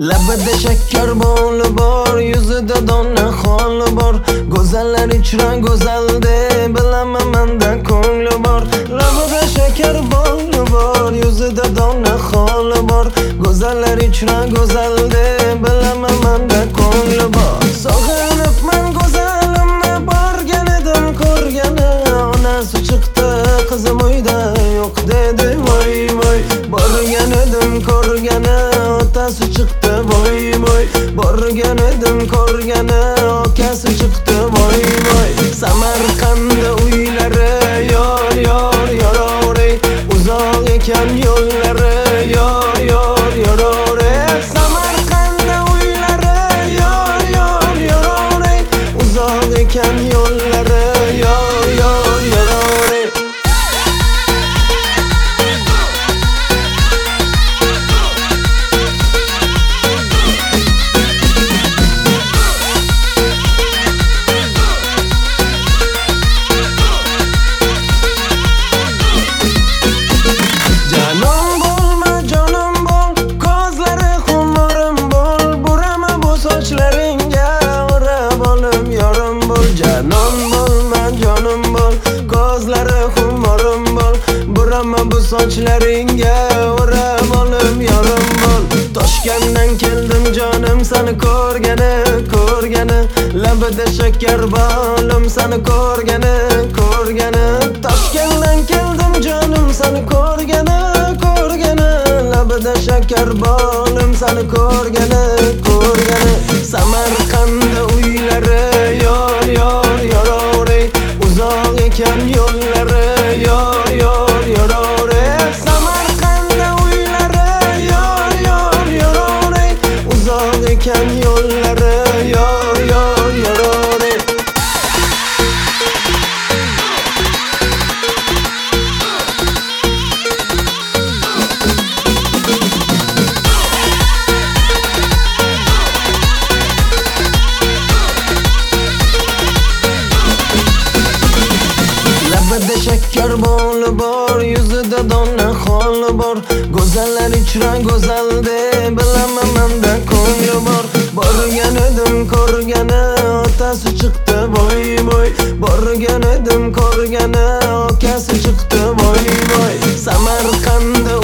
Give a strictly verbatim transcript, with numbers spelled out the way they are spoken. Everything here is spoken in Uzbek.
Labida shakkar boli bor, yuzida dona xoli bor. Go'zallar ichra go'zal deb bilaman menda ko'ngli bor. Labida shakkar boli bor, yuzida dona xoli bor. Go'zallar ichra go'zal deb bilaman menda ko'ngli bor. Sog'inibman go'zalimni borgan edim ko'rgani, onasi chiqdi qizim uyda yo'q dedi voy voy. Borgan edim ko'rgani, otasi chiqdi voy voy. Borgan edim ko'rgani, akasi chiqdi voy voy. Samarqandda uylari yor yor yorore, uzoq ekan yo'llari yor yor yorore. Samarqandda uylari yor yor yorore, uzoq ekan yo'llari yor yor yorore. Canon bo'lma jonim bo'l, ko'zlari xumorim bo'l. Burama bu sochlaringga, o'rab olib yorim bo'l. Toshkentdan keldim jonim seni ko'rgani, ko'rgani. Labida shakkar bolim seni ko'rgani, ko'rgani. Toshkentdan keldim jonim seni ko'rgani, ko'rgani. Labida shakkar bolim seni ko'rgani, ko'rgani. Samarqandda uylari yor yor yorore, uzoq ekan yo'llari yor yor yorore. Samarqandda uylari yor yor yorore, uzoq ekan yo'llari yor yor yorore. Labida shakkar boli bor, yuzida dona xoli bor. Go'zallar ichra go'zal deb bilaman menda ko'ngli bor. Borgan edim ko'rgani, otasi chiqdi voy voy. Borgan edim ko'rgani, akasi chiqdi voy voy. Samarqandda